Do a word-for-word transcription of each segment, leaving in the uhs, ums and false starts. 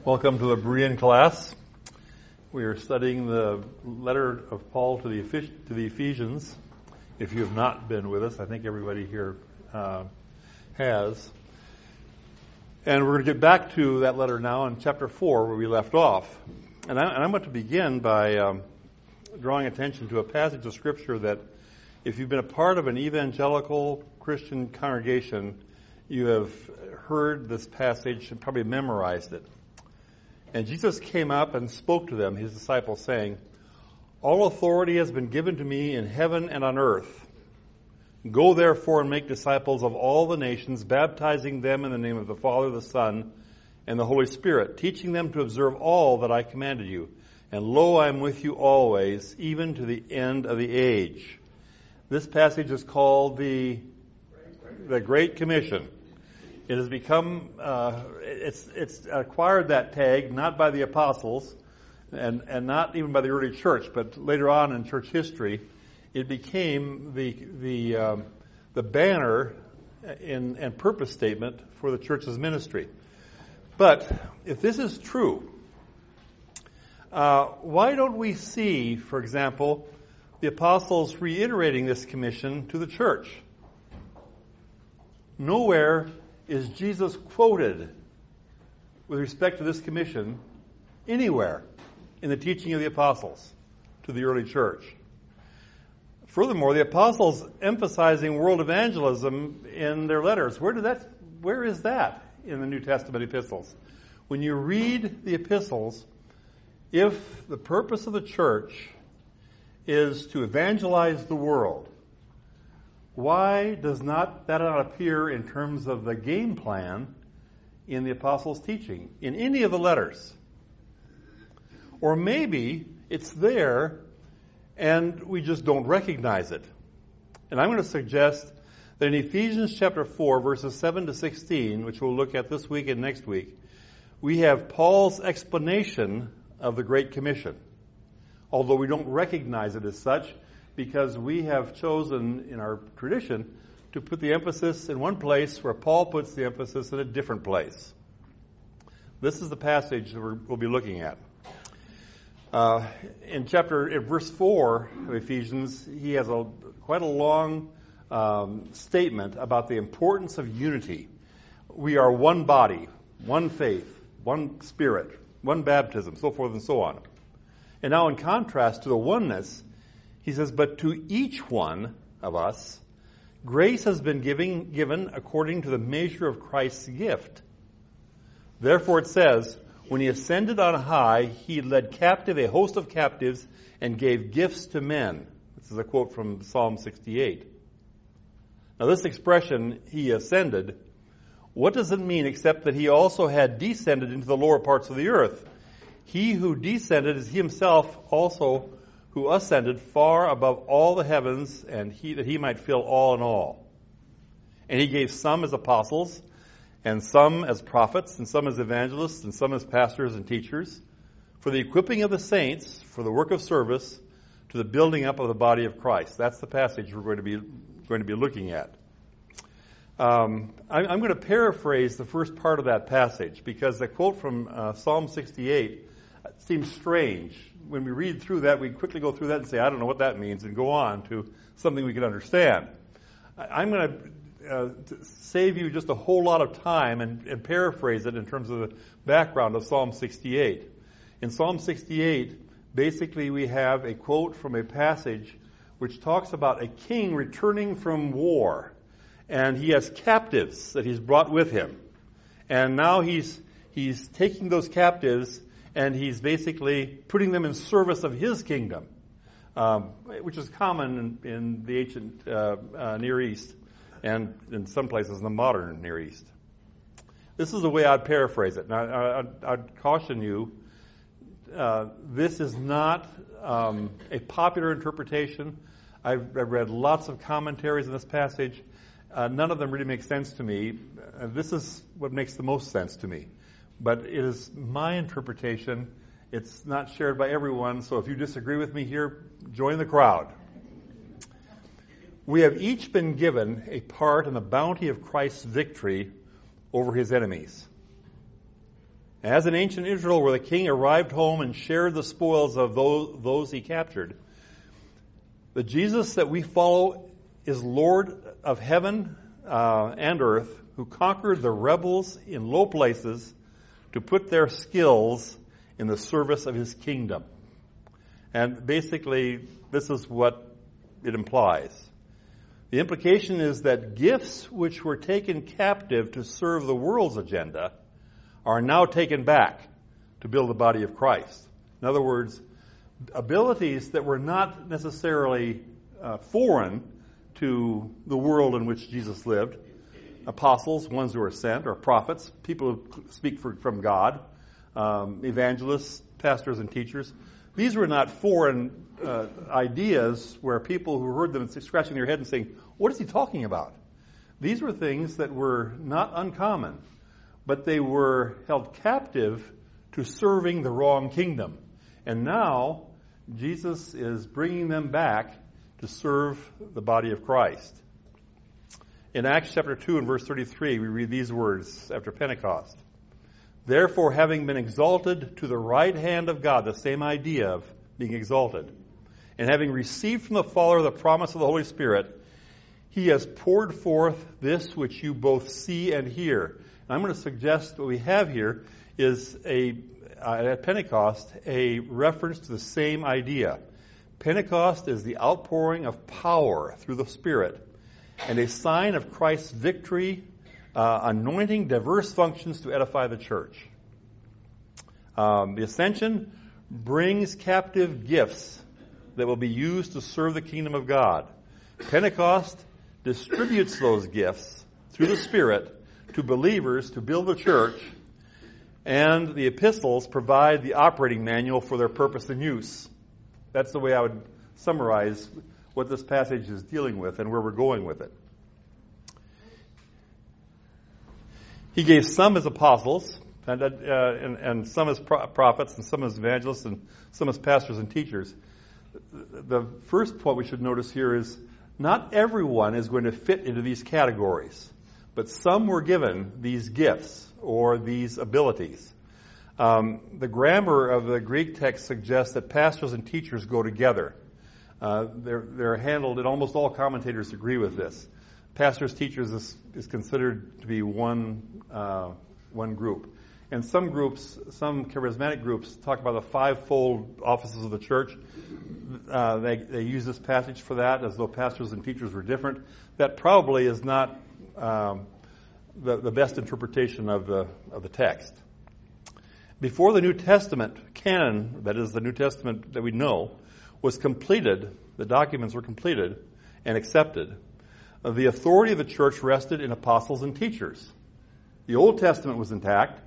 Welcome to the Berean class. We are studying the letter of Paul to the to the Ephesians. If you have not been with us, I think everybody here uh, has. And we're going to get back to that letter now in chapter four where we left off. And, I, and I'm going to begin by um, drawing attention to a passage of Scripture that if you've been a part of an evangelical Christian congregation, you have heard this passage and probably memorized it. And Jesus came up and spoke to them, his disciples, saying, "All authority has been given to me in heaven and on earth. Go therefore and make disciples of all the nations, baptizing them in the name of the Father, the Son, and the Holy Spirit, teaching them to observe all that I commanded you. And lo, I am with you always, even to the end of the age." This passage is called the, the Great Commission. It has become, uh, it's it's acquired that tag not by the apostles and, and not even by the early church, but later on in church history, it became the the um, the banner in, and purpose statement for the church's ministry. But if this is true, uh, why don't we see, for example, the apostles reiterating this commission to the church? Nowhere is Jesus quoted with respect to this commission anywhere in the teaching of the apostles to the early church. Furthermore, the apostles emphasizing world evangelism in their letters, where did that where is that in the New Testament epistles? When you read the epistles, if the purpose of the church is to evangelize the world, why does not that not appear in terms of the game plan in the apostles' teaching, in any of the letters? Or maybe it's there and we just don't recognize it. And I'm going to suggest that in Ephesians chapter four, verses seven to sixteen, which we'll look at this week and next week, we have Paul's explanation of the Great Commission, although we don't recognize it as such, because we have chosen in our tradition to put the emphasis in one place where Paul puts the emphasis in a different place. This is the passage that we're, we'll be looking at. Uh, in chapter, in verse four of Ephesians, he has a quite a long um, statement about the importance of unity. We are one body, one faith, one spirit, one baptism, so forth and so on. And now in contrast to the oneness, he says, "But to each one of us, grace has been giving, given according to the measure of Christ's gift. Therefore it says, when he ascended on high, he led captive a host of captives and gave gifts to men." This is a quote from Psalm sixty-eight. Now this expression, he ascended, what does it mean except that he also had descended into the lower parts of the earth? He who descended is he himself also who ascended far above all the heavens, and he that he might fill all in all. And he gave some as apostles, and some as prophets, and some as evangelists, and some as pastors and teachers, for the equipping of the saints, for the work of service, to the building up of the body of Christ. That's the passage we're going to be going to be looking at. Um, I'm, I'm going to paraphrase the first part of that passage, because the quote from uh, Psalm sixty-eight seems strange. When we read through that, we quickly go through that and say, I don't know what that means, and go on to something we can understand. I'm going to, uh, to save you just a whole lot of time and, and paraphrase it in terms of the background of Psalm sixty-eight. In Psalm sixty-eight, basically we have a quote from a passage which talks about a king returning from war, and he has captives that he's brought with him. And now he's he's taking those captives and he's basically putting them in service of his kingdom, um, which is common in, in the ancient uh, uh, Near East and in some places in the modern Near East. This is the way I'd paraphrase it. Now, I'd, I'd caution you, uh, this is not um, a popular interpretation. I've, I've read lots of commentaries on this passage. Uh, none of them really make sense to me. Uh, this is what makes the most sense to me. But it is my interpretation. It's not shared by everyone, so if you disagree with me here, join the crowd. We have each been given a part in the bounty of Christ's victory over his enemies. As in ancient Israel, where the king arrived home and shared the spoils of those, those he captured, the Jesus that we follow is Lord of heaven uh, and earth, who conquered the rebels in low places to put their skills in the service of his kingdom. And basically, this is what it implies. The implication is that gifts which were taken captive to serve the world's agenda are now taken back to build the body of Christ. In other words, abilities that were not necessarily uh, foreign to the world in which Jesus lived, apostles, ones who are sent, or prophets, people who speak for, from God, um, evangelists, pastors, and teachers. These were not foreign uh, ideas where people who heard them scratching their head and saying, what is he talking about? These were things that were not uncommon, but they were held captive to serving the wrong kingdom. And now, Jesus is bringing them back to serve the body of Christ. In Acts chapter two and verse thirty-three, we read these words after Pentecost. Therefore, having been exalted to the right hand of God, the same idea of being exalted, and having received from the Father the promise of the Holy Spirit, he has poured forth this which you both see and hear. And I'm going to suggest what we have here is a uh, at Pentecost a reference to the same idea. Pentecost is the outpouring of power through the Spirit and a sign of Christ's victory, uh, anointing diverse functions to edify the church. Um, the ascension brings captive gifts that will be used to serve the kingdom of God. Pentecost distributes those gifts through the Spirit to believers to build the church, and the epistles provide the operating manual for their purpose and use. That's the way I would summarize what this passage is dealing with and where we're going with it. He gave some as apostles, and, uh, and, and some as pro- prophets, and some as evangelists, and some as pastors and teachers. The first point we should notice here is not everyone is going to fit into these categories, but some were given these gifts or these abilities. Um, the grammar of the Greek text suggests that pastors and teachers go together. Uh, they're, they're handled, and almost all commentators agree with this. Pastors, teachers is, is considered to be one uh, one group. And some groups, some charismatic groups, talk about the fivefold offices of the church. Uh, they, they use this passage for that, as though pastors and teachers were different. That probably is not um, the, the best interpretation of the of the text. Before the New Testament canon, that is the New Testament that we know, was completed, the documents were completed and accepted, the authority of the church rested in apostles and teachers. The Old Testament was intact,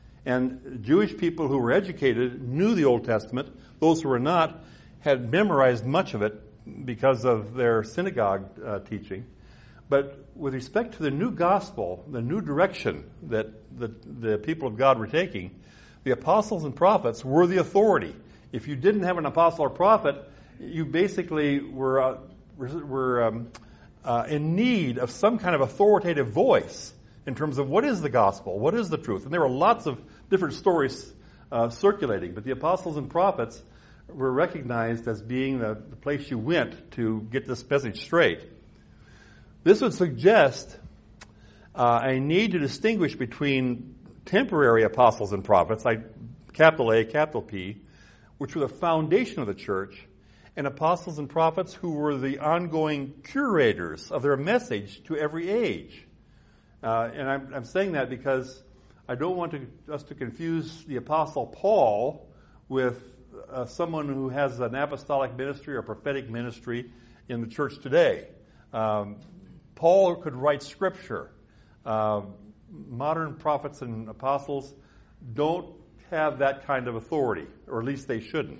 and Jewish people who were educated knew the Old Testament. Those who were not had memorized much of it because of their synagogue uh, teaching. But with respect to the new gospel, the new direction that the, the people of God were taking, the apostles and prophets were the authority. If you didn't have an apostle or prophet, you basically were uh, were um, uh, in need of some kind of authoritative voice in terms of what is the gospel, what is the truth. And there were lots of different stories uh, circulating, but the apostles and prophets were recognized as being the, the place you went to get this message straight. This would suggest uh, a need to distinguish between temporary apostles and prophets, like capital A, capital P, which were the foundation of the church, and apostles and prophets who were the ongoing curators of their message to every age. Uh, and I'm, I'm saying that because I don't want to, us to confuse the apostle Paul with uh, someone who has an apostolic ministry or prophetic ministry in the church today. Um, Paul could write scripture. Uh, modern prophets and apostles don't have that kind of authority, or at least they shouldn't.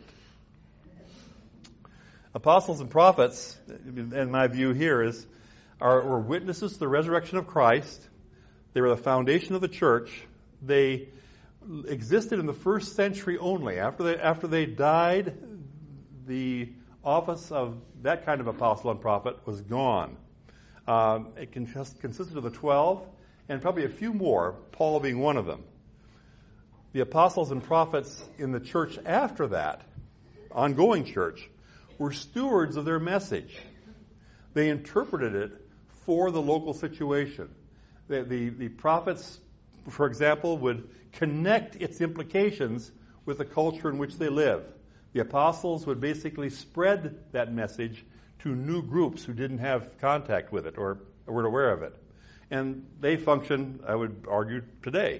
Apostles and prophets, in my view here, is are were witnesses to the resurrection of Christ. They were the foundation of the church. They existed in the first century only. After they after they died, the office of that kind of apostle and prophet was gone. Um, it consisted of the twelve, and probably a few more, Paul being one of them. The apostles and prophets in the church after that, ongoing church, were stewards of their message. They interpreted it for the local situation. The, the, the prophets, for example, would connect its implications with the culture in which they live. The apostles would basically spread that message to new groups who didn't have contact with it or weren't aware of it. And they function, I would argue, today.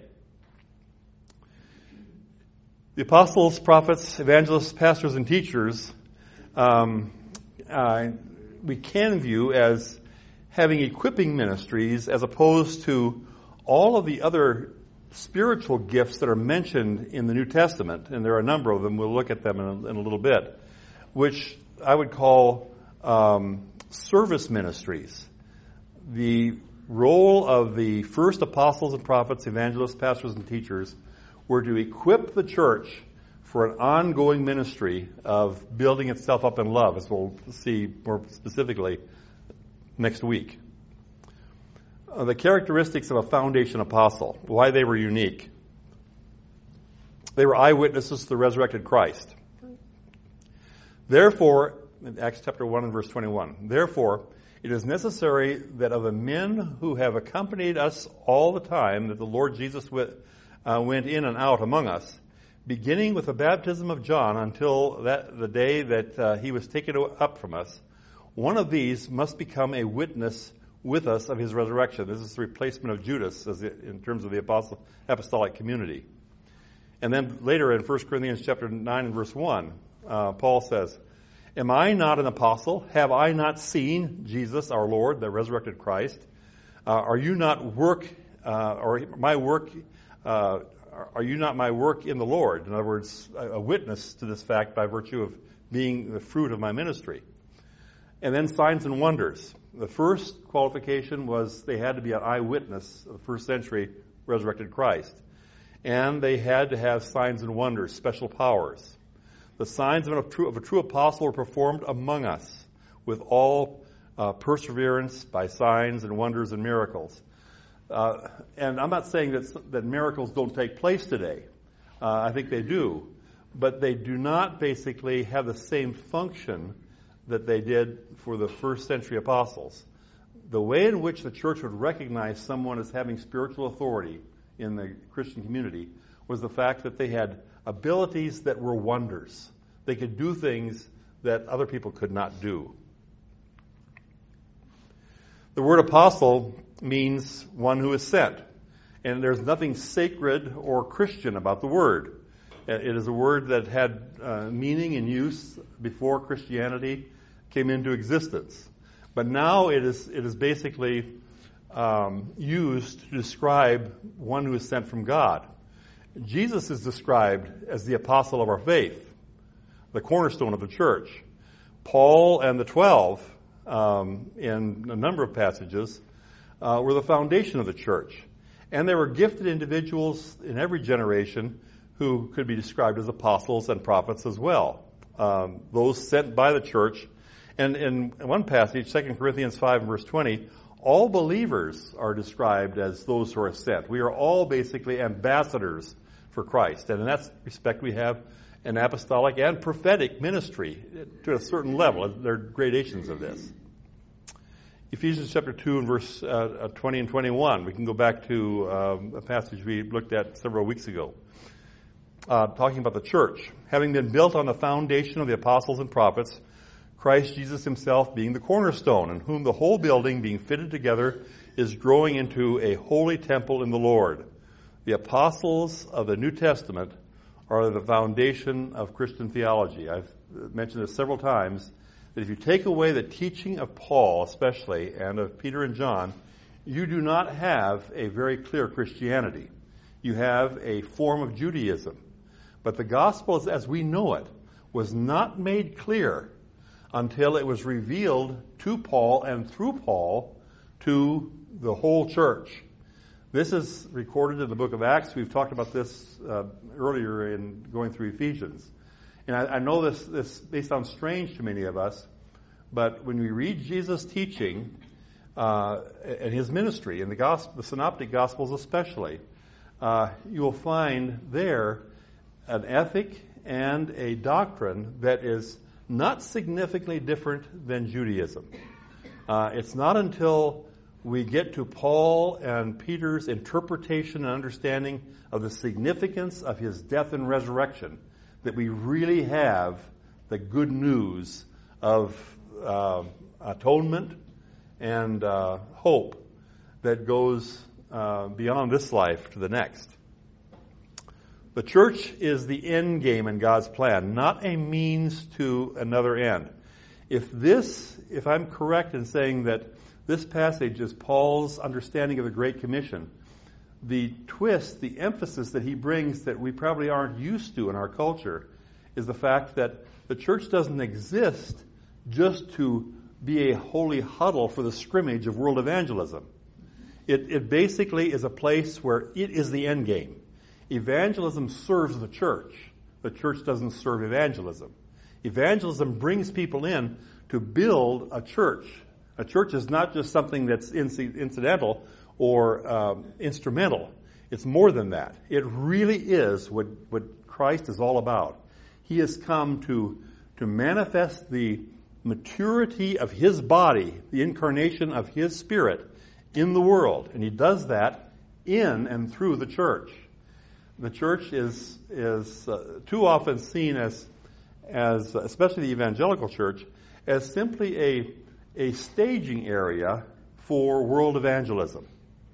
The apostles, prophets, evangelists, pastors, and teachers um, uh, we can view as having equipping ministries as opposed to all of the other spiritual gifts that are mentioned in the New Testament, and there are a number of them, we'll look at them in a, in a little bit, which I would call um, service ministries. The role of the first apostles and prophets, evangelists, pastors, and teachers were to equip the church for an ongoing ministry of building itself up in love, as we'll see more specifically next week. Uh, the characteristics of a foundation apostle, why they were unique. They were eyewitnesses to the resurrected Christ. Therefore, in Acts chapter one and verse twenty-one, therefore, it is necessary that of the men who have accompanied us all the time that the Lord Jesus went, uh, went in and out among us, beginning with the baptism of John until that the day that uh, he was taken up from us, one of these must become a witness with us of his resurrection. This is the replacement of Judas as it, in terms of the apostle, apostolic community. And then later in First Corinthians chapter nine and verse one, uh, Paul says, am I not an apostle? Have I not seen Jesus, our Lord, the resurrected Christ? Uh, are you not work, uh, or my work, uh, are you not my work in the Lord? In other words, a, a witness to this fact by virtue of being the fruit of my ministry. And then signs and wonders. The first qualification was they had to be an eyewitness of the first century resurrected Christ. And they had to have signs and wonders, special powers. The signs of a true, of a true apostle were performed among us with all uh, perseverance by signs and wonders and miracles. Uh, and I'm not saying that, that miracles don't take place today. Uh, I think they do. But they do not basically have the same function that they did for the first century apostles. The way in which the church would recognize someone as having spiritual authority in the Christian community was the fact that they had abilities that were wonders. They could do things that other people could not do. The word apostle means one who is sent. And there's nothing sacred or Christian about the word. It is a word that had uh, meaning and use before Christianity came into existence. But now it is it is basically um, used to describe one who is sent from God. Jesus is described as the apostle of our faith, the cornerstone of the church. Paul and the twelve, um, in a number of passages, uh, were the foundation of the church. And there were gifted individuals in every generation who could be described as apostles and prophets as well. Um, those sent by the church. And in one passage, Second Corinthians five verse twenty, all believers are described as those who are sent. We are all basically ambassadors for Christ. And in that respect, we have an apostolic and prophetic ministry to a certain level. There are gradations of this. Ephesians chapter two and verse uh, twenty and twenty-one. We can go back to um, a passage we looked at several weeks ago. Uh, talking about the church. Having been built on the foundation of the apostles and prophets, Christ Jesus himself being the cornerstone, in whom the whole building being fitted together is growing into a holy temple in the Lord. The apostles of the New Testament are the foundation of Christian theology. I've mentioned this several times, that if you take away the teaching of Paul especially, and of Peter and John, you do not have a very clear Christianity. You have a form of Judaism. But the gospel, as we know it, was not made clear until it was revealed to Paul and through Paul to the whole church. This is recorded in the book of Acts. We've talked about this uh, earlier in going through Ephesians. And I, I know this, this may sound strange to many of us, but when we read Jesus' teaching uh, and his ministry, in the, gospel, the Synoptic Gospels especially, uh, you will find there an ethic and a doctrine that is not significantly different than Judaism. Uh, it's not until we get to Paul and Peter's interpretation and understanding of the significance of his death and resurrection that we really have the good news of uh, atonement and uh, hope that goes uh, beyond this life to the next. The church is the end game in God's plan, not a means to another end. If this, if I'm correct in saying that this passage is Paul's understanding of the Great Commission, the twist, the emphasis that he brings that we probably aren't used to in our culture is the fact that the church doesn't exist just to be a holy huddle for the scrimmage of world evangelism. It, it basically is a place where it is the end game. Evangelism serves the church. The church doesn't serve evangelism. Evangelism brings people in to build a church. A church is not just something that's incidental or um, instrumental. It's more than that. It really is what, what Christ is all about. He has come to, to manifest the maturity of his body, the incarnation of his spirit in the world. And he does that in and through the church. The church is is uh, too often seen as, as especially the evangelical church, as simply a a staging area for world evangelism.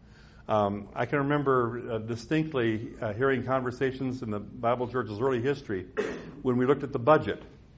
Um, I can remember uh, distinctly uh, hearing conversations in the Bible Church's early history when we looked at the budget,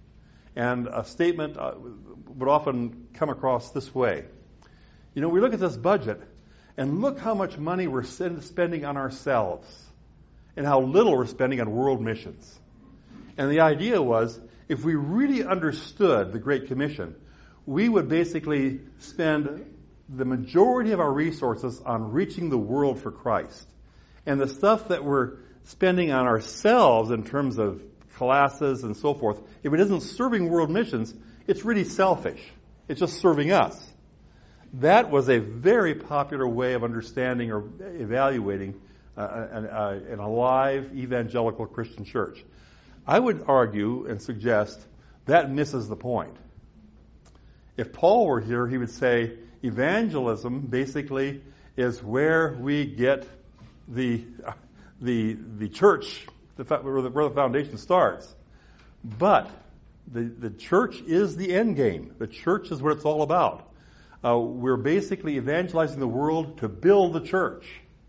and a statement uh, would often come across this way: you know, we look at this budget, and look how much money we're spending on ourselves, and how little we're spending on world missions. And the idea was, if we really understood the Great Commission, we would basically spend the majority of our resources on reaching the world for Christ. And the stuff that we're spending on ourselves in terms of classes and so forth, if it isn't serving world missions, it's really selfish. It's just serving us. That was a very popular way of understanding or evaluating Uh, an, uh, an alive evangelical Christian church. I would argue and suggest that misses the point. If Paul were here, he would say evangelism basically is where we get the the the church, the, where, the, where the foundation starts. But the the church is the end game. The church is what it's all about. Uh, we're basically evangelizing the world to build the church.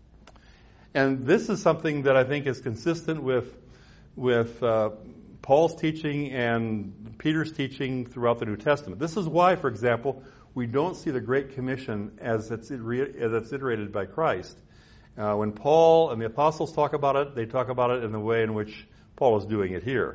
And this is something that I think is consistent with with uh, Paul's teaching and Peter's teaching throughout the New Testament. This is why, for example, we don't see the Great Commission as it's, as it's iterated by Christ. Uh, when Paul and the apostles talk about it, they talk about it in the way in which Paul is doing it here.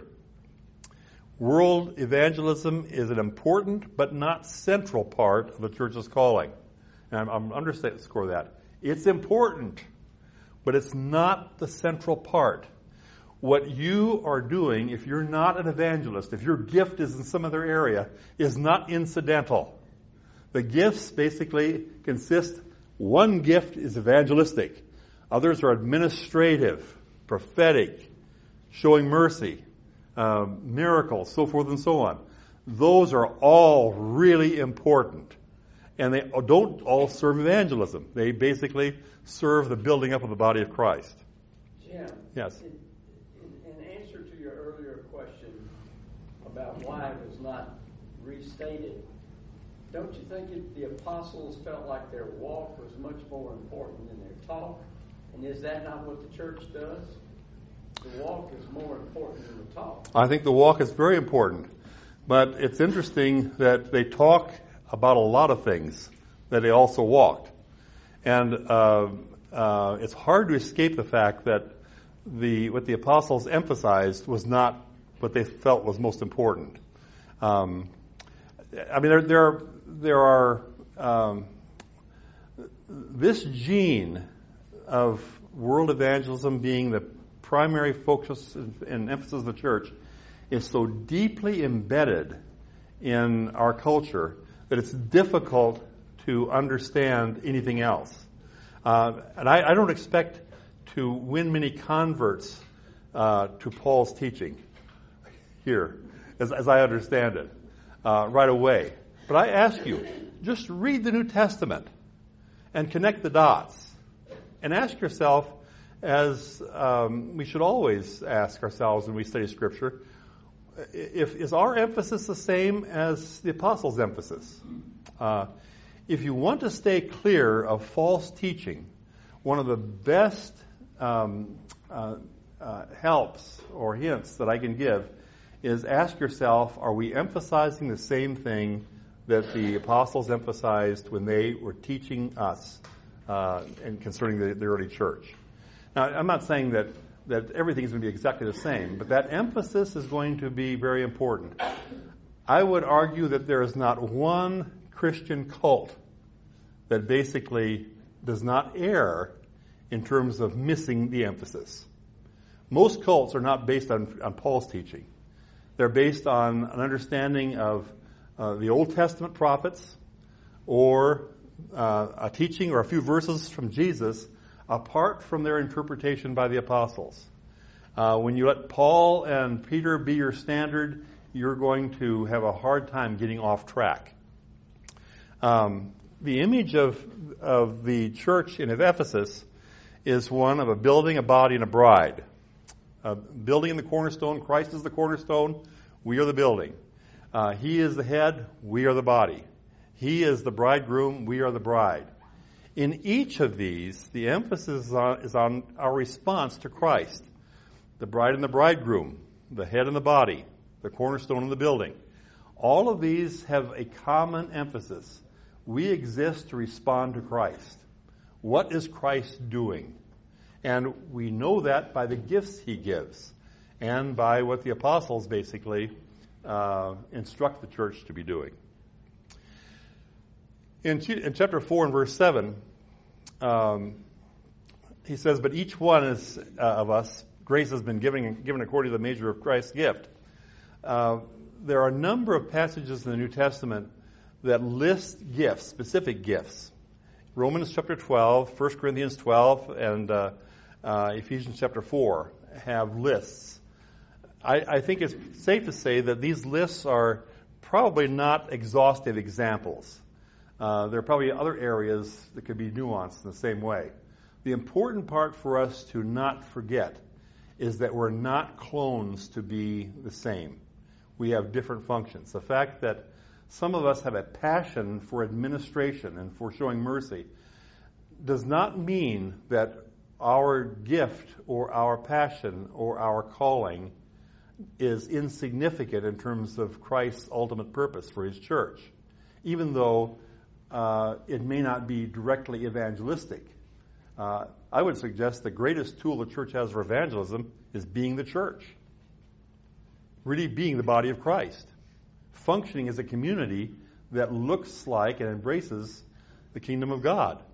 World evangelism is an important but not central part of the church's calling. And I'm, I'm underscore that. It's important, but it's not the central part. What you are doing, if you're not an evangelist, if your gift is in some other area, is not incidental. The gifts basically consist, one gift is evangelistic. Others are administrative, prophetic, showing mercy, um, miracles, so forth and so on. Those are all really important. And they don't all serve evangelism. They basically serve the building up of the body of Christ. Jim, yes. In, in, in answer to your earlier question about why it was not restated, don't you think it, the apostles felt like their walk was much more important than their talk? And is that not what the church does? The walk is more important than the talk. I think the walk is very important. But it's interesting that they talk about a lot of things that they also walked. And uh, uh, it's hard to escape the fact that the what the apostles emphasized was not what they felt was most important. Um, I mean, there there are, there are um, this gene of world evangelism being the primary focus and emphasis of the church is so deeply embedded in our culture that it's difficult to understand anything else. Uh, and I, I don't expect to win many converts uh, to Paul's teaching here, as, as I understand it, uh, right away. But I ask you, just read the New Testament and connect the dots. And ask yourself, as um, we should always ask ourselves when we study Scripture, if is our emphasis the same as the apostles' emphasis? Uh, if you want to stay clear of false teaching, one of the best um, uh, uh, helps or hints that I can give is ask yourself, are we emphasizing the same thing that the apostles emphasized when they were teaching us uh, and concerning the, the early church? Now, I'm not saying that, that everything is going to be exactly the same, but that emphasis is going to be very important. I would argue that there is not one Christian cult that basically does not err in terms of missing the emphasis. Most cults are not based on, on Paul's teaching. They're based on an understanding of uh, the Old Testament prophets or uh, a teaching or a few verses from Jesus apart from their interpretation by the apostles. Uh, when you let Paul and Peter be your standard, you're going to have a hard time getting off track. Um, the image of, of the church in Ephesus is one of a building, a body, and a bride. Uh, building in the cornerstone, Christ is the cornerstone, we are the building. Uh, he is the head, we are the body. He is the bridegroom, we are the bride. In each of these, the emphasis is on, is on our response to Christ. The bride and the bridegroom, the head and the body, the cornerstone and the building. All of these have a common emphasis. We exist to respond to Christ. What is Christ doing? And we know that by the gifts he gives and by what the apostles basically uh, instruct the church to be doing. In, in chapter four and verse seven, um, he says, but each one is, uh, of us, grace has been given, given according to the measure of Christ's gift. Uh, there are a number of passages in the New Testament that list gifts, specific gifts. Romans chapter twelve, First Corinthians twelve, and uh, uh, Ephesians chapter four have lists. I, I think it's safe to say that these lists are probably not exhaustive examples. Uh, there are probably other areas that could be nuanced in the same way. The important part for us to not forget is that we're not clones to be the same. We have different functions. The fact that some of us have a passion for administration and for showing mercy does not mean that our gift or our passion or our calling is insignificant in terms of Christ's ultimate purpose for his church, even though uh, it may not be directly evangelistic. Uh, I would suggest the greatest tool the church has for evangelism is being the church, really being the body of Christ, functioning as a community that looks like and embraces the kingdom of God.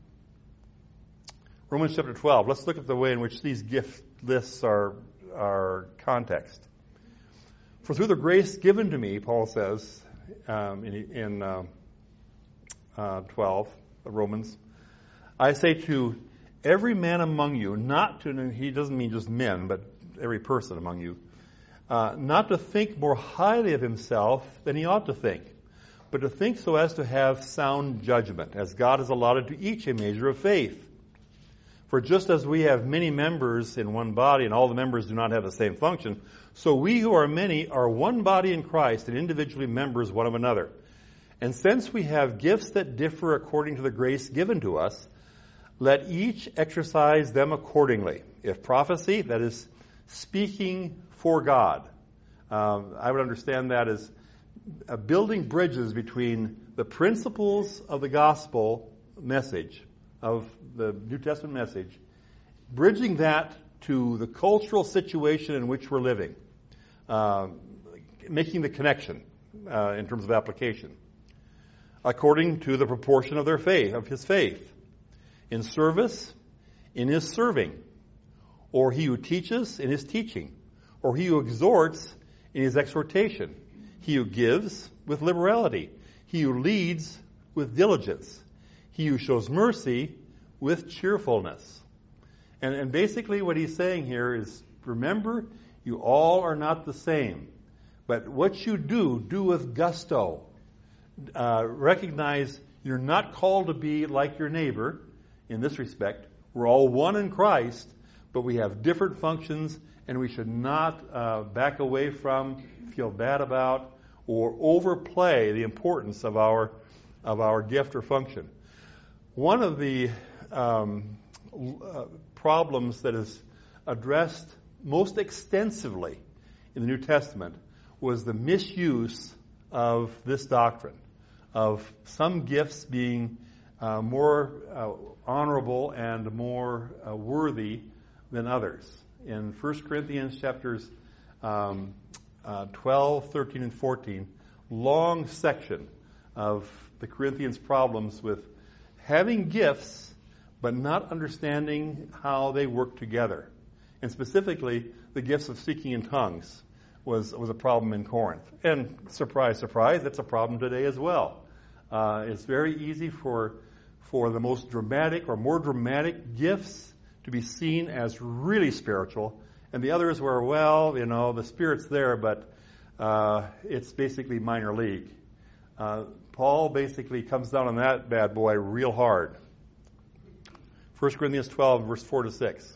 Romans chapter twelve, let's look at the way in which these gift lists are, are context. For through the grace given to me, Paul says um, in, in uh, uh, twelve, Romans, I say to every man among you, not to, and he doesn't mean just men, but every person among you, uh, not to think more highly of himself than he ought to think, but to think so as to have sound judgment, as God has allotted to each a measure of faith. For just as we have many members in one body, and all the members do not have the same function, so we who are many are one body in Christ, and individually members one of another. And since we have gifts that differ according to the grace given to us, let each exercise them accordingly. If prophecy, that is speaking for God. Um, I would understand that as uh, building bridges between the principles of the gospel message, of the New Testament message, bridging that to the cultural situation in which we're living, uh, making the connection uh, in terms of application, according to the proportion of their faith, of his faith. In service, in his serving, or he who teaches, in his teaching, or he who exhorts, in his exhortation, he who gives, with liberality, he who leads, with diligence, he who shows mercy, with cheerfulness. And, and basically what he's saying here is, remember, you all are not the same. But what you do, do with gusto. Uh, recognize you're not called to be like your neighbor in this respect. We're all one in Christ, but we have different functions, and we should not uh, back away from, feel bad about, or overplay the importance of our of our gift or function. One of the um, uh, problems that is addressed most extensively in the New Testament was the misuse of this doctrine, of some gifts being uh, more uh, honorable and more uh, worthy than others. In First Corinthians chapters um, uh, twelve, thirteen, and fourteen, long section of the Corinthians' problems with having gifts but not understanding how they work together. And specifically, the gifts of speaking in tongues was, was a problem in Corinth. And surprise, surprise, that's a problem today as well. Uh, it's very easy for, for the most dramatic or more dramatic gifts to be seen as really spiritual, and the others were, well, you know, the Spirit's there, but uh, it's basically minor league. Uh, Paul basically comes down on that bad boy real hard. First Corinthians twelve, verse four to six.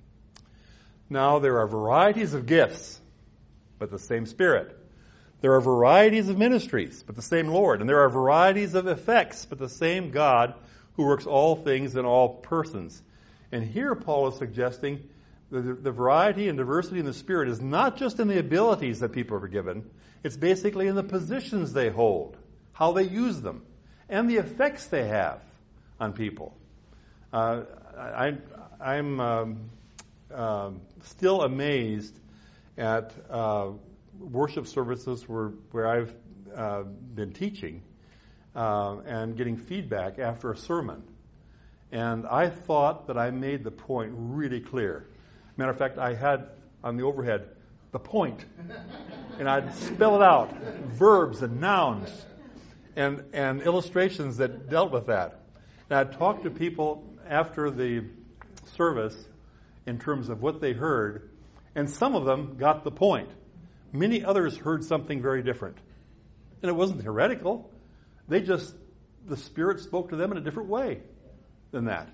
Now there are varieties of gifts, but the same Spirit. There are varieties of ministries, but the same Lord. And there are varieties of effects, but the same God who works all things in all persons. And here Paul is suggesting that the, the variety and diversity in the Spirit is not just in the abilities that people are given. It's basically in the positions they hold, how they use them, and the effects they have on people. Uh, I, I'm um, uh, still amazed at uh, worship services where, where I've uh, been teaching uh, and getting feedback after a sermon. And I thought that I made the point really clear. Matter of fact, I had on the overhead the point, and I'd spell it out, verbs and nouns and, and illustrations that dealt with that. And I'd talk to people after the service in terms of what they heard, and some of them got the point. Many others heard something very different. And it wasn't heretical. They just, the Spirit spoke to them in a different way than that.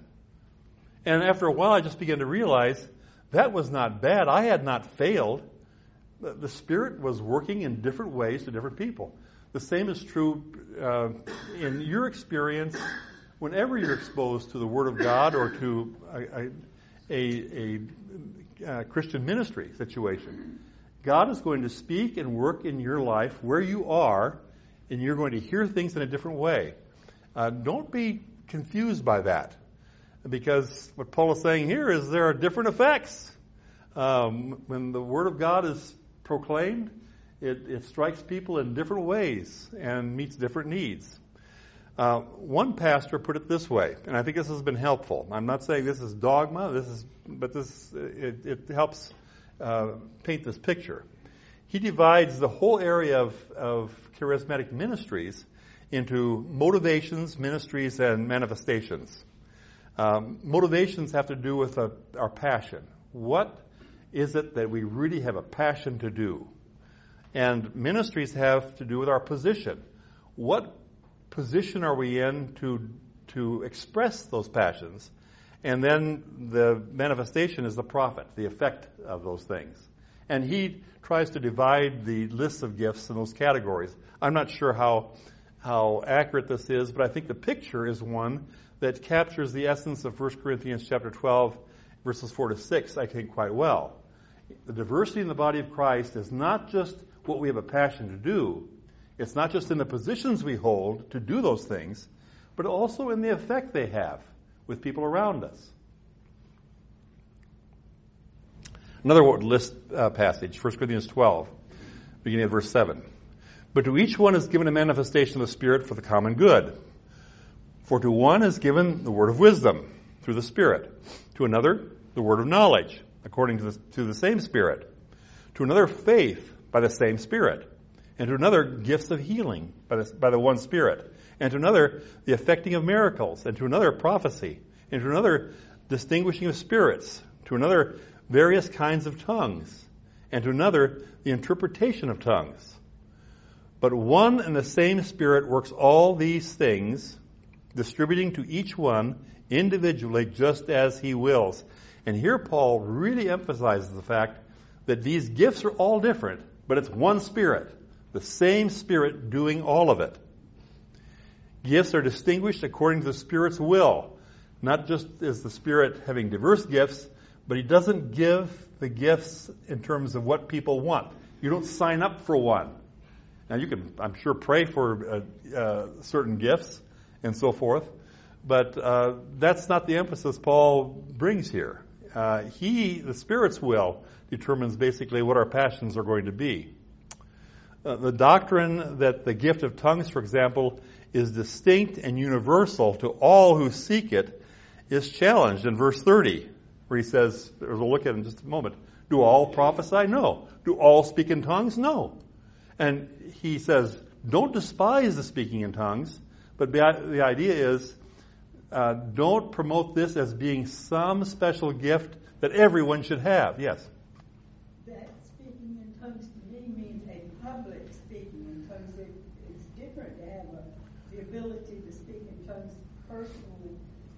And after a while, I just began to realize that was not bad. I had not failed. The, the Spirit was working in different ways to different people. The same is true uh, in your experience whenever you're exposed to the Word of God or to a, a, a, a, a Christian ministry situation. God is going to speak and work in your life where you are, and you're going to hear things in a different way. Uh, don't be confused by that, because what Paul is saying here is there are different effects. Um, when the Word of God is proclaimed, it, it strikes people in different ways and meets different needs. Uh, one pastor put it this way, and I think this has been helpful. I'm not saying this is dogma, this is, but this it, it helps uh, paint this picture. He divides the whole area of, of charismatic ministries into motivations, ministries, and manifestations. Um, motivations have to do with a, our passion. What is it that we really have a passion to do? And ministries have to do with our position. What position are we in to to express those passions? And then the manifestation is the profit, the effect of those things. And he tries to divide the lists of gifts in those categories. I'm not sure how how accurate this is, but I think the picture is one that captures the essence of First Corinthians chapter twelve, verses four to six, I think, quite well. The diversity in the body of Christ is not just what we have a passion to do. It's not just in the positions we hold to do those things, but also in the effect they have with people around us. Another list uh, passage, First Corinthians twelve, beginning at verse seven. But to each one is given a manifestation of the Spirit for the common good. For to one is given the word of wisdom through the Spirit. To another, the word of knowledge, according to the, to the same Spirit. To another, faith by the same Spirit. And to another, gifts of healing by the, by the one Spirit. And to another, the effecting of miracles. And to another, prophecy. And to another, distinguishing of spirits, to another, various kinds of tongues, and to another, the interpretation of tongues. But one and the same Spirit works all these things, distributing to each one individually just as he wills. And here Paul really emphasizes the fact that these gifts are all different, but it's one Spirit, the same Spirit doing all of it. Gifts are distinguished according to the Spirit's will, not just as the Spirit having diverse gifts, but he doesn't give the gifts in terms of what people want. You don't sign up for one. Now you can, I'm sure, pray for uh, uh, certain gifts and so forth, but uh, that's not the emphasis Paul brings here. Uh, he, the Spirit's will, determines basically what our passions are going to be. Uh, the doctrine that the gift of tongues, for example, is distinct and universal to all who seek it is challenged in verse thirty, where he says, we'll look at it in just a moment, do all prophesy? No. Do all speak in tongues? No. And he says, don't despise the speaking in tongues, but the idea is, uh, don't promote this as being some special gift that everyone should have. Yes? That speaking in tongues to me means a public speaking in tongues. It, it's different to have a, the ability to speak in tongues personally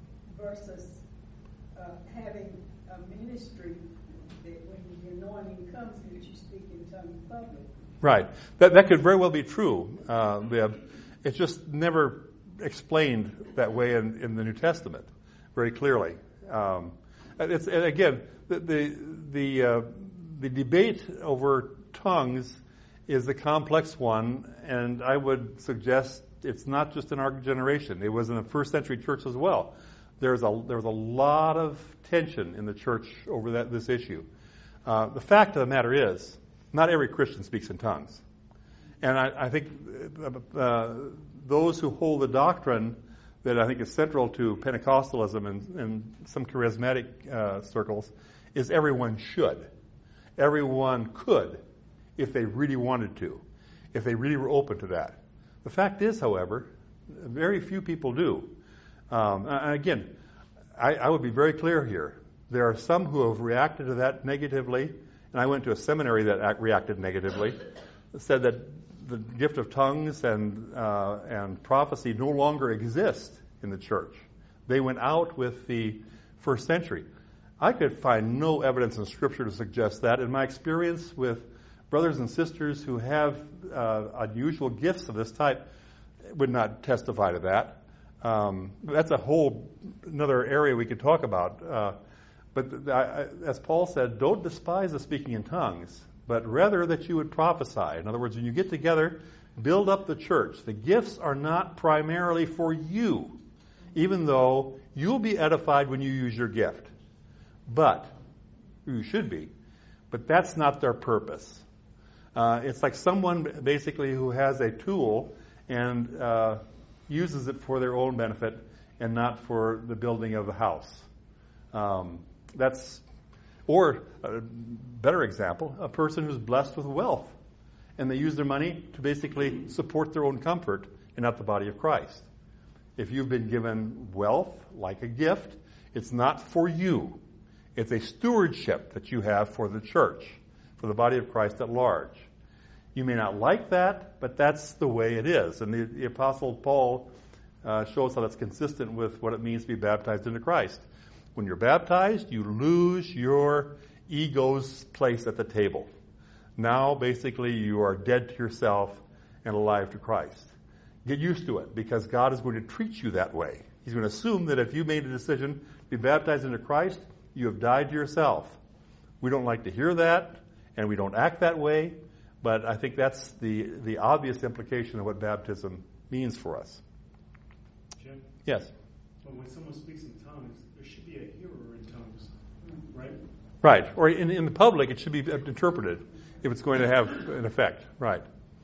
versus uh, having a ministry that when the anointing comes that you speak in tongues publicly. Right. That that could very well be true. Uh, it's just never explained that way in, in the New Testament very clearly. Um, it's, and again, the the the, uh, the debate over tongues is a complex one, and I would suggest it's not just in our generation. It was in the first century church as well. There's a there was a lot of tension in the church over that this issue. Uh, the fact of the matter is, not every Christian speaks in tongues. And I, I think uh, those who hold the doctrine that I think is central to Pentecostalism and, and some charismatic uh, circles is everyone should. Everyone could if they really wanted to, if they really were open to that. The fact is, however, very few people do. Um, and again, I, I would be very clear here. There are some who have reacted to that negatively, and I went to a seminary that act, reacted negatively, said that the gift of tongues and uh, and prophecy no longer exist in the church. They went out with the first century. I could find no evidence in Scripture to suggest that. In my experience with brothers and sisters who have uh, unusual gifts of this type, would not testify to that. Um, that's a whole another area we could talk about. Uh, But I, as Paul said, don't despise the speaking in tongues, but rather that you would prophesy. In other words, when you get together, build up the church. The gifts are not primarily for you, even though you'll be edified when you use your gift. But, you should be, but that's not their purpose. Uh, it's like someone basically who has a tool and uh, uses it for their own benefit and not for the building of the house. Um, That's, or a better example, a person who's blessed with wealth, and they use their money to basically support their own comfort and not the body of Christ. If you've been given wealth like a gift, it's not for you. It's a stewardship that you have for the church, for the body of Christ at large. You may not like that, but that's the way it is. And the, the Apostle Paul uh, shows how that's consistent with what it means to be baptized into Christ. When you're baptized, you lose your ego's place at the table. Now, basically, you are dead to yourself and alive to Christ. Get used to it, because God is going to treat you that way. He's going to assume that if you made a decision to be baptized into Christ, you have died to yourself. We don't like to hear that, and we don't act that way, but I think that's the, the obvious implication of what baptism means for us. Jim? Yes? Well, when someone speaks in tongues, there should be a hearer in tongues, right? Right. Or in, in the public, it should be interpreted if it's going to have an effect. Right.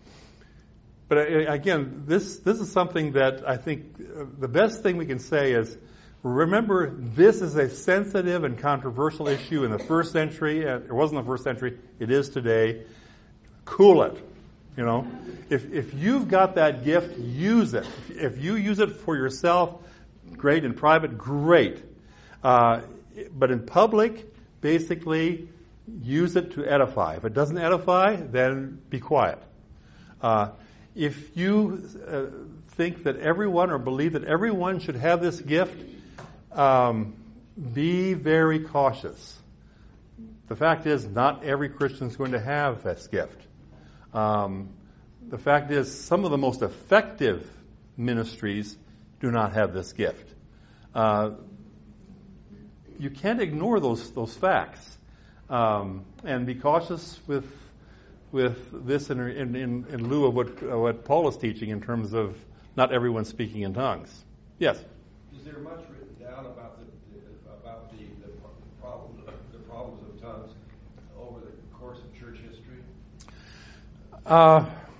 But uh, again, this this is something that I think uh, the best thing we can say is, remember, this is a sensitive and controversial issue in the first century. Uh, it wasn't the first century. It is today. Cool it. You know, if if you've got that gift, use it. If you use it for yourself, great. In private, great. Uh, but in public, basically, use it to edify. If it doesn't edify, then be quiet. Uh, if you uh, think that everyone or believe that everyone should have this gift, um, be very cautious. The fact is, not every Christian is going to have this gift. Um, the fact is, some of the most effective ministries do not have this gift. Uh, you can't ignore those those facts, um, and be cautious with with this in in, in, in lieu of what uh, what Paul is teaching in terms of not everyone speaking in tongues. Yes. Is there much written down about the about the, the problems the problems of tongues over the course of church history? Uh,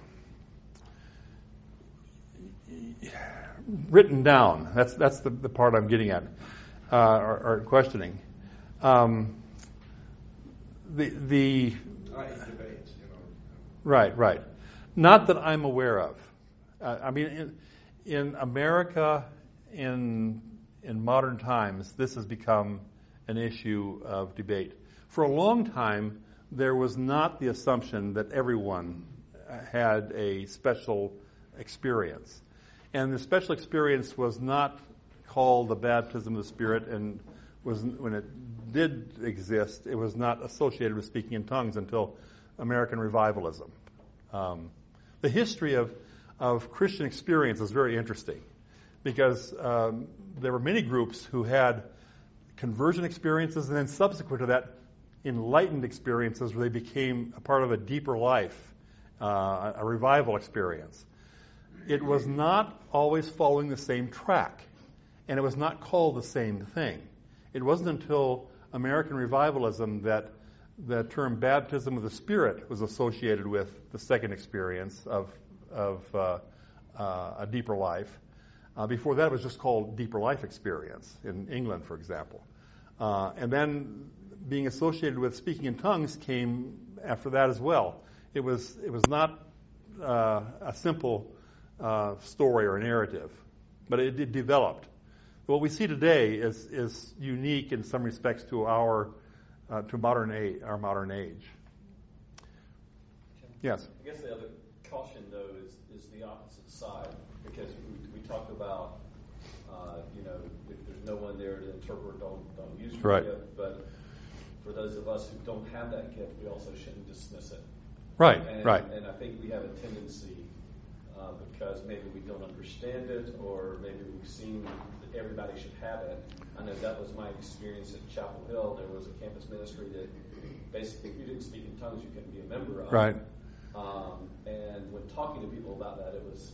written down. That's that's the, the part I'm getting at, uh, or, or questioning. Um, the the debates, you know. Right, right. Not that I'm aware of. Uh, I mean, in, in America, in in modern times, this has become an issue of debate. For a long time, there was not the assumption that everyone had a special experience. And the special experience was not called the baptism of the Spirit, and was when it did exist, it was not associated with speaking in tongues until American revivalism. Um, the history of, of Christian experience is very interesting, because um, there were many groups who had conversion experiences, and then subsequent to that, enlightened experiences where they became a part of a deeper life, uh, a revival experience. It was not always following the same track, and it was not called the same thing. It wasn't until American revivalism that the term baptism of the Spirit was associated with the second experience of, of uh, uh, a deeper life. Uh, before that, it was just called deeper life experience in England, for example. Uh, and then being associated with speaking in tongues came after that as well. It was it was not uh, a simple uh, story or narrative, but it, it developed. What we see today is is unique in some respects to our uh, to modern age, our modern age. Yes. I guess the other caution, though, is is the opposite side, because we, we talk about uh, you know if there's no one there to interpret, don't don't use your right. gift. But for those of us who don't have that gift, we also shouldn't dismiss it. Right. And, right. And I think we have a tendency, uh, because maybe we don't understand it, or maybe we've seen that everybody should have it. I know that was my experience at Chapel Hill. There was a campus ministry that basically, if you didn't speak in tongues, you couldn't be a member of. Right. Um, and when talking to people about that, it was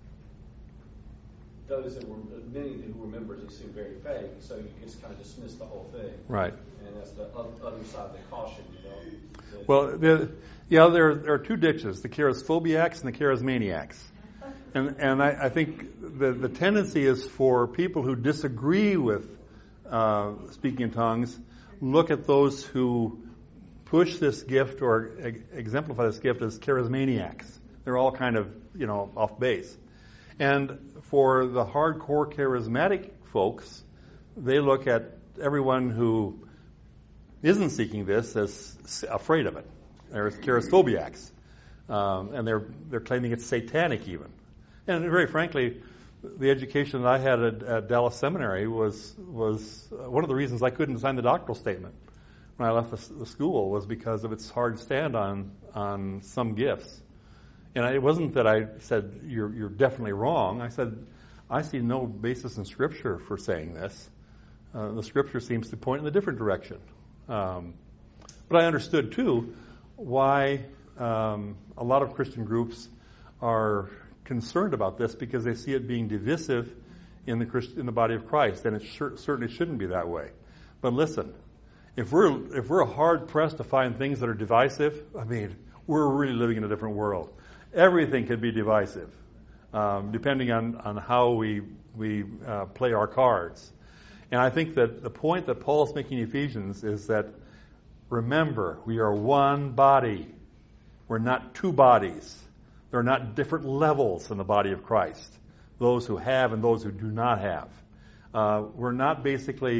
those that were, many who were members, it seemed very fake, so you just kind of dismiss the whole thing. Right. And that's the other side of the caution, you know. Well, the, yeah, there, there are two ditches, the charisophobiacs and the charismaniacs. And and I, I think the, the tendency is for people who disagree with uh, speaking in tongues, look at those who push this gift or e- exemplify this gift as charismaniacs. They're all kind of, you know, off base. And for the hardcore charismatic folks, they look at everyone who isn't seeking this as afraid of it. They're charisophobiacs. Um, and they're they're claiming it's satanic even. And very frankly, the education that I had at, at Dallas Seminary was was uh, one of the reasons I couldn't sign the doctoral statement when I left the, the school, was because of its hard stand on on some gifts. And it wasn't that I said you're you're definitely wrong. I said I see no basis in Scripture for saying this. Uh, the Scripture seems to point in a different direction. Um, but I understood too why um, a lot of Christian groups are concerned about this, because they see it being divisive in the Christ, in the body of Christ, and it sure, certainly shouldn't be that way. But listen, if we're if we're hard pressed to find things that are divisive, I mean, we're really living in a different world. Everything can be divisive, um, depending on, on how we we uh, play our cards. And I think that the point that Paul is making in Ephesians is that, remember, we are one body. We're not two bodies. There are not different levels in the body of Christ, those who have and those who do not have. Uh, we're not basically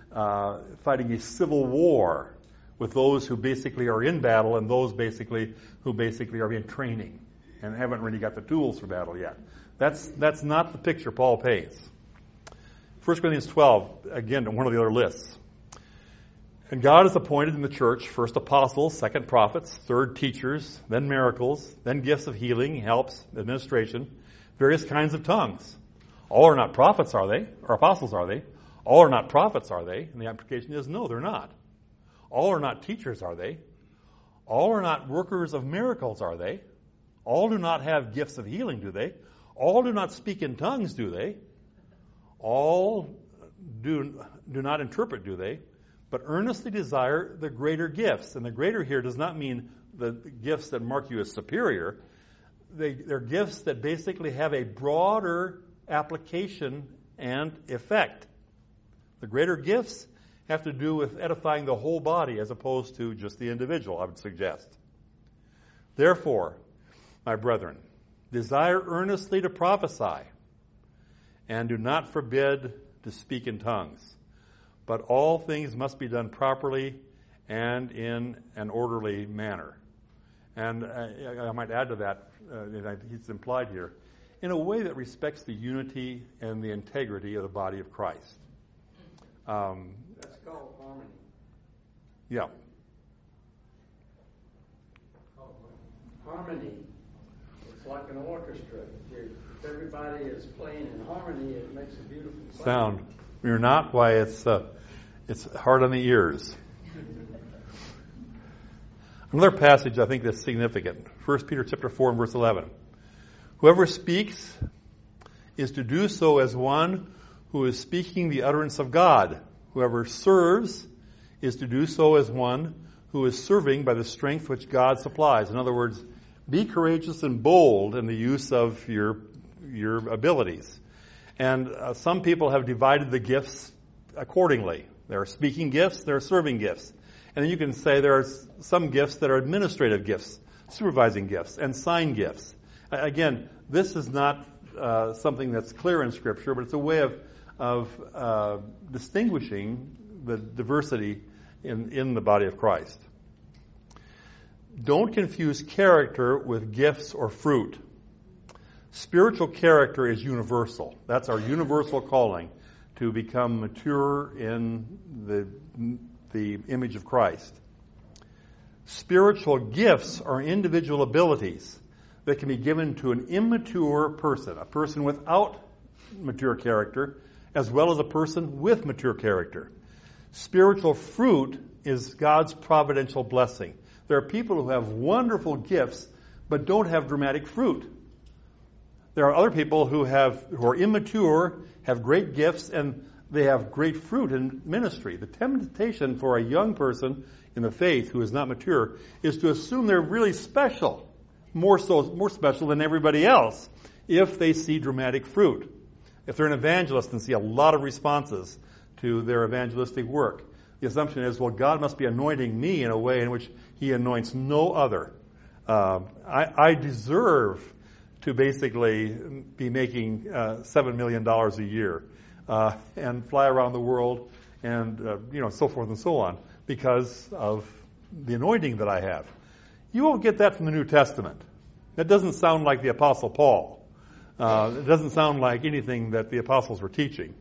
uh, fighting a civil war with those who basically are in battle and those basically who basically are in training and haven't really got the tools for battle yet. That's that's not the picture Paul paints. First Corinthians twelve, again, one of the other lists. And God has appointed in the church first apostles, second prophets, third teachers, then miracles, then gifts of healing, helps, administration, various kinds of tongues. All are not prophets, are they? Or apostles, are they? All are not prophets, are they? And the application is no, they're not. All are not teachers, are they? All are not workers of miracles, are they? All do not have gifts of healing, do they? All do not speak in tongues, do they? All do, do not interpret, do they? But earnestly desire the greater gifts. And the greater here does not mean the gifts that mark you as superior. They, they're gifts that basically have a broader application and effect. The greater gifts have to do with edifying the whole body as opposed to just the individual, I would suggest. Therefore, my brethren, desire earnestly to prophesy, and do not forbid to speak in tongues. But all things must be done properly and in an orderly manner. And I, I might add to that, uh, it's implied here, in a way that respects the unity and the integrity of the body of Christ. Um, That's called harmony. Yeah. Harmony. It's like an orchestra. If everybody is playing in harmony, it makes a beautiful sound. Sound. You're not, why it's uh, it's hard on the ears. Another passage I think that's significant. First Peter chapter four and verse eleven. Whoever speaks is to do so as one who is speaking the utterance of God. Whoever serves is to do so as one who is serving by the strength which God supplies. In other words, be courageous and bold in the use of your your abilities. And uh, some people have divided the gifts accordingly. There are speaking gifts, there are serving gifts. And then you can say there are some gifts that are administrative gifts, supervising gifts, and sign gifts. Again, this is not uh, something that's clear in Scripture, but it's a way of, of uh, distinguishing the diversity in, in the body of Christ. Don't confuse character with gifts or fruit. Spiritual character is universal. That's our universal calling, to become mature in the, the image of Christ. Spiritual gifts are individual abilities that can be given to an immature person, a person without mature character, as well as a person with mature character. Spiritual fruit is God's providential blessing. There are people who have wonderful gifts but don't have dramatic fruit. There are other people who have who are immature, have great gifts, and they have great fruit in ministry. The temptation for a young person in the faith who is not mature is to assume they're really special, more so more special than everybody else, if they see dramatic fruit. If they're an evangelist and see a lot of responses to their evangelistic work, the assumption is, well, God must be anointing me in a way in which He anoints no other. Uh, I, I deserve to basically be making uh, seven million dollars a year uh, and fly around the world and, uh, you know, so forth and so on because of the anointing that I have. You won't get that from the New Testament. That doesn't sound like the Apostle Paul. Uh, it doesn't sound like anything that the apostles were teaching.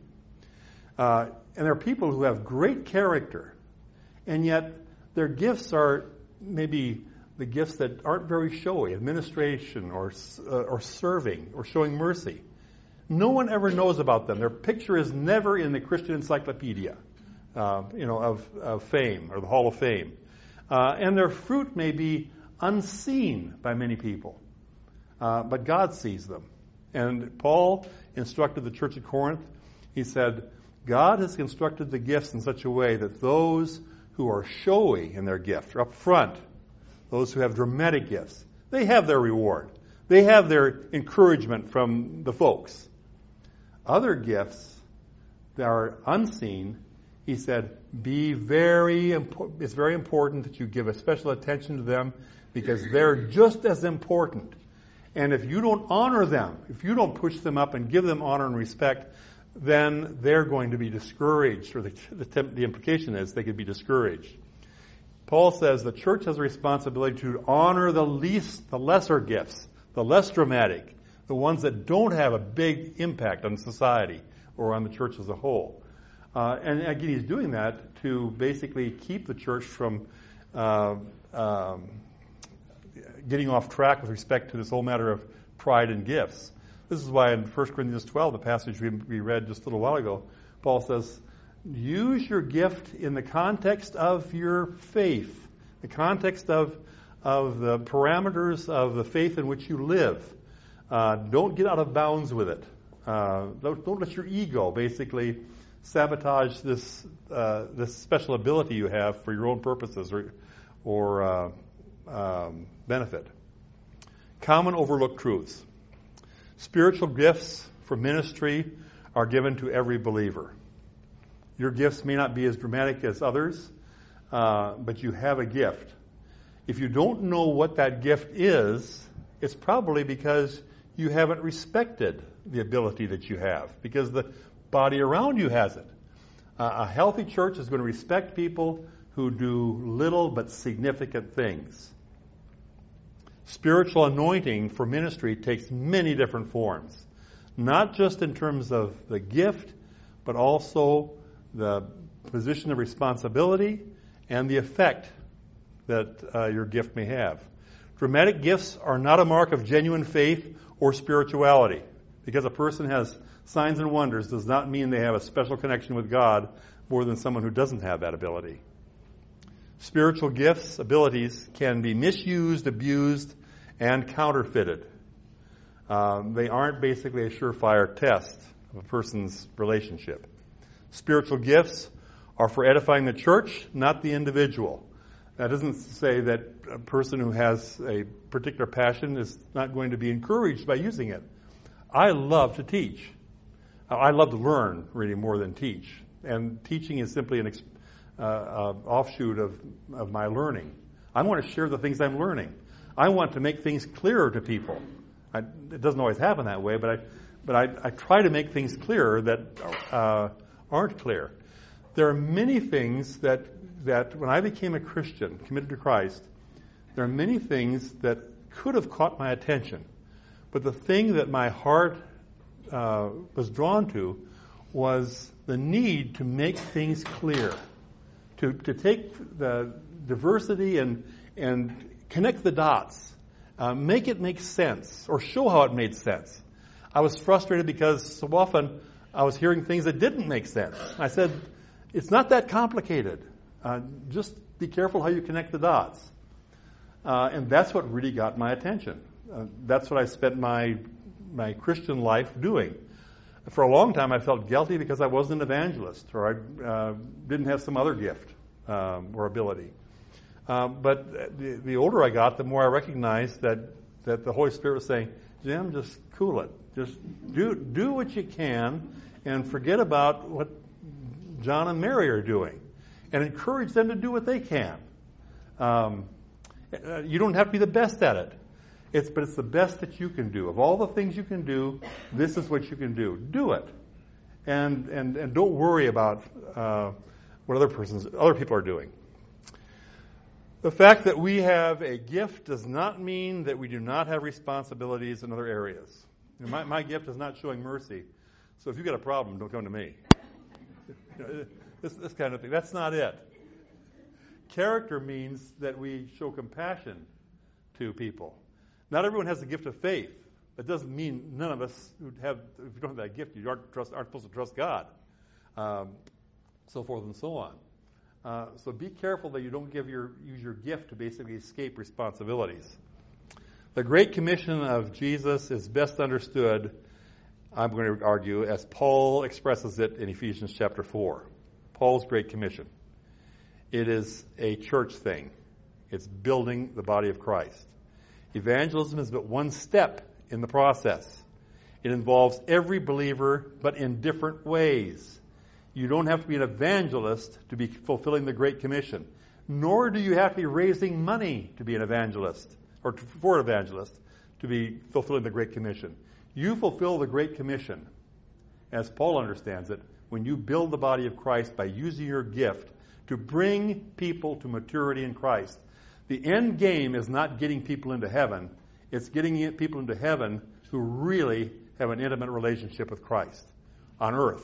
Uh, and there are people who have great character, and yet their gifts are maybe the gifts that aren't very showy, administration or uh, or serving or showing mercy. No one ever knows about them. Their picture is never in the Christian encyclopedia, uh, you know, of, of fame or the Hall of Fame. Uh, and their fruit may be unseen by many people, uh, but God sees them. And Paul instructed the church at Corinth. He said, God has constructed the gifts in such a way that those who are showy in their gift, or up front, those who have dramatic gifts, they have their reward. They have their encouragement from the folks. Other gifts that are unseen, he said, be very impo- it's very important that you give a special attention to them because they're just as important. And if you don't honor them, if you don't push them up and give them honor and respect, then they're going to be discouraged, or the, the, the implication is they could be discouraged. Paul says the church has a responsibility to honor the least, the lesser gifts, the less dramatic, the ones that don't have a big impact on society or on the church as a whole. Uh, and again, he's doing that to basically keep the church from uh, um, getting off track with respect to this whole matter of pride and gifts. This is why in First Corinthians twelve, the passage we, we read just a little while ago, Paul says, use your gift in the context of your faith, the context of, of the parameters of the faith in which you live. Uh, don't get out of bounds with it. Uh, don't, don't let your ego basically sabotage this uh, this special ability you have for your own purposes or, or uh, um, benefit. Common overlooked truths. Spiritual gifts for ministry are given to every believer. Your gifts may not be as dramatic as others, uh, but you have a gift. If you don't know what that gift is, it's probably because you haven't respected the ability that you have, because the body around you has it. Uh, a healthy church is going to respect people who do little but significant things. Spiritual anointing for ministry takes many different forms, not just in terms of the gift, but also the position of responsibility and the effect that uh, your gift may have. Dramatic gifts are not a mark of genuine faith or spirituality. Because a person has signs and wonders does not mean they have a special connection with God more than someone who doesn't have that ability. Spiritual gifts, abilities, can be misused, abused, and counterfeited. Um, they aren't basically a surefire test of a person's relationship. Spiritual gifts are for edifying the church, not the individual. That doesn't say that a person who has a particular passion is not going to be encouraged by using it. I love to teach. I love to learn, really, more than teach. And teaching is simply an ex- uh, uh, offshoot of, of my learning. I want to share the things I'm learning. I want to make things clearer to people. I, it doesn't always happen that way, but I, but I, I try to make things clearer that uh, aren't clear. There are many things that, that when I became a Christian, committed to Christ, there are many things that could have caught my attention. But the thing that my heart uh, was drawn to was the need to make things clear, to to take the diversity and and connect the dots, uh, make it make sense, or show how it made sense. I was frustrated because so often I was hearing things that didn't make sense. I said, it's not that complicated. Uh, just be careful how you connect the dots. Uh, and that's what really got my attention. Uh, that's what I spent my my Christian life doing. For a long time, I felt guilty because I wasn't an evangelist, or I uh, didn't have some other gift um, or ability. Uh, but the, the older I got, the more I recognized that, that the Holy Spirit was saying, Jim, just cool it. Just do do what you can and forget about what John and Mary are doing, and encourage them to do what they can. Um, you don't have to be the best at it. It's, but it's the best that you can do. Of all the things you can do, this is what you can do. Do it, and and and don't worry about uh, what other persons, other people are doing. The fact that we have a gift does not mean that we do not have responsibilities in other areas. You know, my, my gift is not showing mercy, so if you've got a problem, don't come to me. You know, this this kind of thing. That's not it. Character means that we show compassion to people. Not everyone has the gift of faith. That doesn't mean none of us who have, if you don't have that gift, you aren't, trust, aren't supposed to trust God. Um, so forth and so on. Uh, so be careful that you don't give your use your gift to basically escape responsibilities. The Great Commission of Jesus is best understood, I'm going to argue, as Paul expresses it in Ephesians chapter four. Paul's Great Commission. It is a church thing. It's building the body of Christ. Evangelism is but one step in the process. It involves every believer, but in different ways. You don't have to be an evangelist to be fulfilling the Great Commission, nor do you have to be raising money to be an evangelist, or to, for an evangelist, to be fulfilling the Great Commission. You fulfill the Great Commission as Paul understands it, when you build the body of Christ by using your gift to bring people to maturity in Christ. The end game is not getting people into heaven. It's getting people into heaven who really have an intimate relationship with Christ on earth.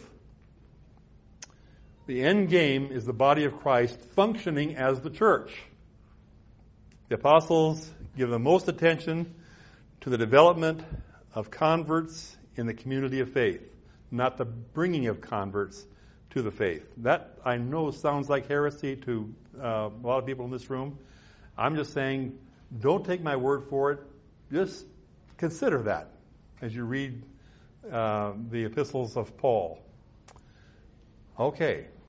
The end game is the body of Christ functioning as the church. The apostles give the most attention to the development of converts in the community of faith, not the bringing of converts to the faith. That, I know, sounds like heresy to uh, a lot of people in this room. I'm just saying, don't take my word for it. Just consider that as you read uh, the epistles of Paul. Okay.